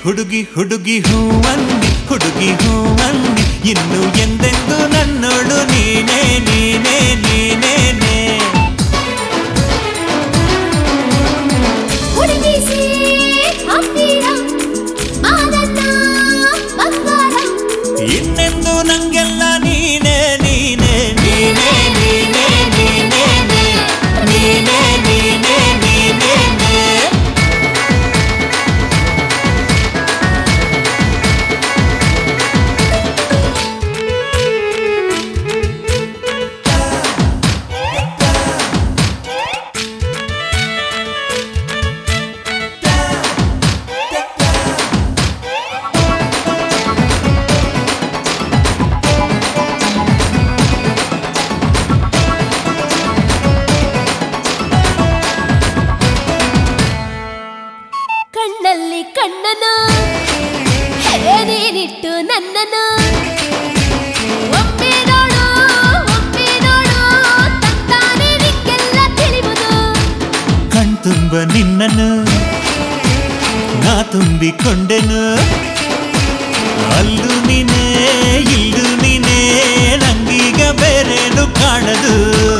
ಹುಡುಗಿ ಹುಡುಗಿ ಹೂವನ್ನಿ ಹುಡುಗಿ ಹೂವನ್ನಿ ಇನ್ನು ಎಂದೆಂದು ನನ್ನೋಳು ನೀನೇ ನೀನೇ ನೀನೇನೇ ಇನ್ನೆಂದು ನಂಗೆಲ್ಲ ನೀನೇ ನೀನೇ ನೀನೇ ನೀನೇ ನೀನೇ ನೀನೇ ನೀನೇ ನೀನೇ ಕಣ್ಣಲ್ಲಿ ಕಣ್ಣನ ನೀನಿಟ್ಟು ನನ್ನನ ಒಮ್ಮೆ ನೋಡು ತಂತಾನೆ ನಿಕ್ಕೆಲ್ಲ ತಿಳಿಯುವುದು ಕಣ್ತುಂಬ ನಿನ್ನನು ನಾ ತುಂಬಿಕೊಂಡೆನು ಅಲ್ಲೂ ನೀನೇ ಇಲ್ಲೂ ನೀನೇ ನಂಗೀಗ ಬೇರೇನು ಕಾಣದು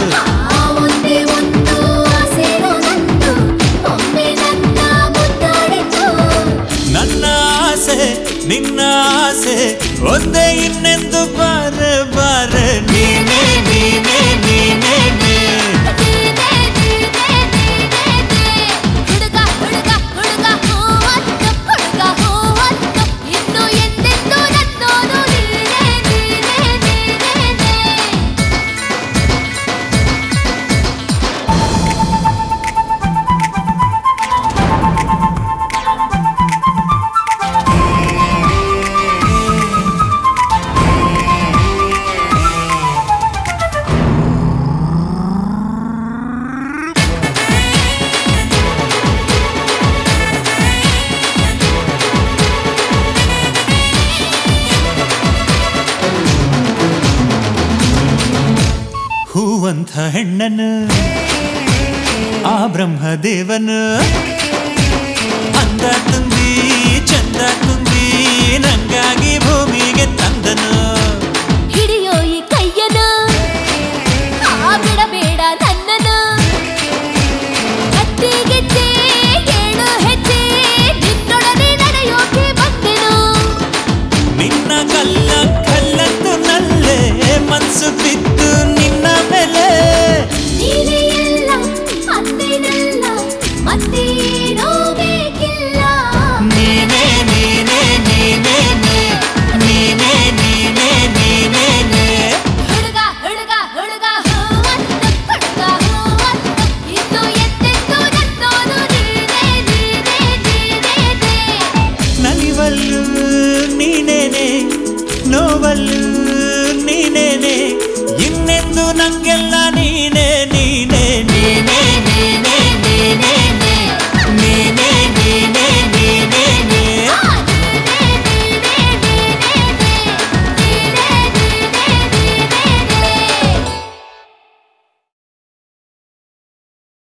ನಿನ್ನ ಆಸೆ ಒಂದೇ ಇನ್ನೆಂದು ಬಾರ ಬಾರ ನೀನೇ ನೀನೇ ನೀನೇ ಹುಡುಗ ಹುಡುಗ ಹುಡುಗ ಹೂವತ್ತು ಹುಡುಗ ಹೂವತ್ತು ಇನ್ನು ಎಂದೆಂದು ನನ್ನೋನು ನೀನೇ ನೀನೇ ನೀನೇ ಹೂವಂಥ ಹೆಣ್ಣನು ಆ ಬ್ರಹ್ಮದೇವನು ಅಂದ ತುಂಬಿ ಚಂದ ತುಂಬಿ ನಂಗಾಗಿ ಭೂಮಿಗೆ ತಂದನು ಹಿಡಿಯೋ ಈ ಕೈಯನ ಬಿಡಬೇಡ ನನ್ನನ ಅತ್ತಿಗೆಜ್ಜೆ ಏಳು ಹೆಜ್ಜೆ ನಿನ್ನೊಡನೆ ನಡೆಯೋಕೆ ಬಂದೆನು ನಿನ್ನ ಕಲ್ಲ ಕಲ್ಲಂದು ನಲ್ಲೇ ಮನಸ್ಸು ಬಿದ್ದು ನಿನ್ನ ಮೇಲೆ ನೀನೇ ಎಲ್ಲ ಅತ್ತೇನಲ್ಲ ಮತ್ತೇನೋ ಬೇಕಿಲ್ಲ ನೀನೇ ನೀನೇ ನೀನೇ ನೀನೇ ನೀನೇ ನೀನೇ ಹುಡುಗ ಹುಡುಗ ಹುಡುಗ ಹೂವತ್ತು ಹುಡುಗ ಹೂವತ್ತು ಇನ್ನು ಎಂದೆಂದು ನನ್ನೋನು ನೀನೇ ನೀನೇ ನೀನೇ ನಲಿವಲ್ಲು ನೀನೇನೆ ನೋವಲ್ಲು ನೀನೇನೆ ಇನ್ನೆಂದು ನಂಗೆಲ್ಲ ನೀನೇ ನೀನೇ ನೀನೇ